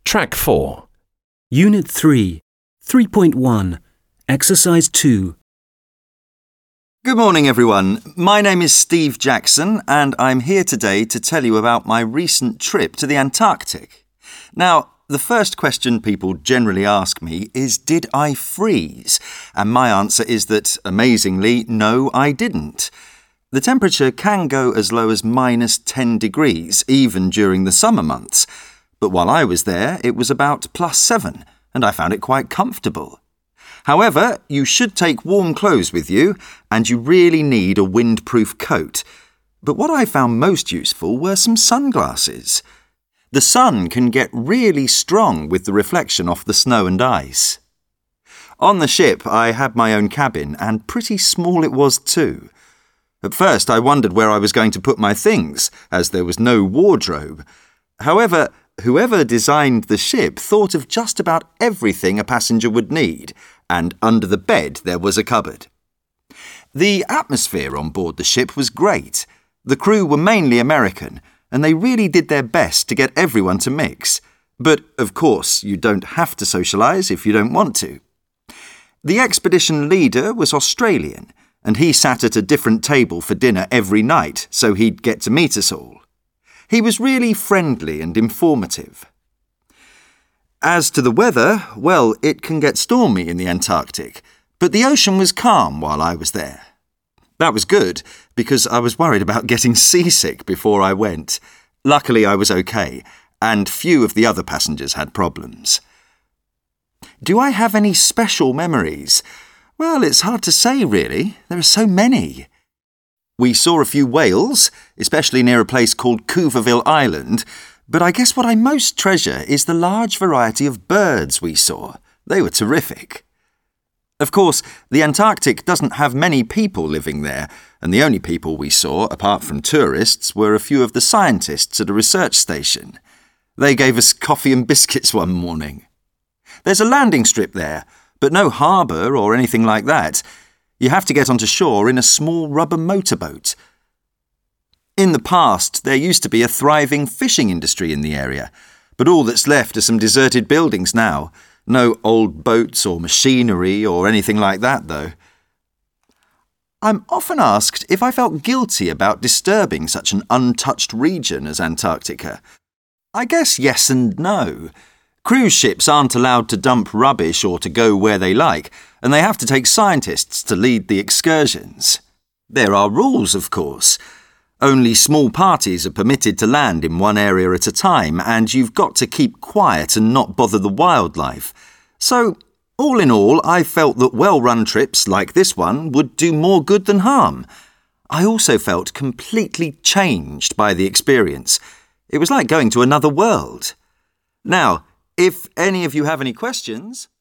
Track 4. Unit 3, 3.1, Exercise 2. Good morning, everyone. My name is Steve Jackson, and I'm here today to tell you about my recent trip to the Antarctic. Now, the first question people generally ask me is, did I freeze? And my answer is that, amazingly, no, I didn't. The temperature can go as low as -10 degrees, even during the summer months. But while I was there, it was about +7, and I found it quite comfortable. However, you should take warm clothes with you, and you really need a windproof coat. But what I found most useful were some sunglasses. The sun can get really strong with the reflection off the snow and ice. On the ship, I had my own cabin, and pretty small it was too. At first, I wondered where I was going to put my things, as there was no wardrobe. However, whoever designed the ship thought of just about everything a passenger would need, and under the bed there was a cupboard. The atmosphere on board the ship was great. The crew were mainly American, and they really did their best to get everyone to mix. But, of course, you don't have to socialise if you don't want to. The expedition leader was Australian, and he sat at a different table for dinner every night, so he'd get to meet us all. He was really friendly and informative. As to the weather, well, it can get stormy in the Antarctic, but the ocean was calm while I was there. That was good, because I was worried about getting seasick before I went. Luckily, I was okay, and few of the other passengers had problems. Do I have any special memories? Well, it's hard to say, really. There are so many. We saw a few whales, especially near a place called Cuvier Island, but I guess what I most treasure is the large variety of birds we saw. They were terrific. Of course, the Antarctic doesn't have many people living there, and the only people we saw, apart from tourists, were a few of the scientists at a research station. They gave us coffee and biscuits one morning. There's a landing strip there, but no harbour or anything like that. You have to get onto shore in a small rubber motorboat. In the past, there used to be a thriving fishing industry in the area, but all that's left are some deserted buildings now. No old boats or machinery or anything like that, though. I'm often asked if I felt guilty about disturbing such an untouched region as Antarctica. I guess yes and no. Cruise ships aren't allowed to dump rubbish or to go where they like, and they have to take scientists to lead the excursions. There are rules, of course. Only small parties are permitted to land in one area at a time, and you've got to keep quiet and not bother the wildlife. So, all in all, I felt that well-run trips like this one would do more good than harm. I also felt completely changed by the experience. It was like going to another world. Now, if any of you have any questions...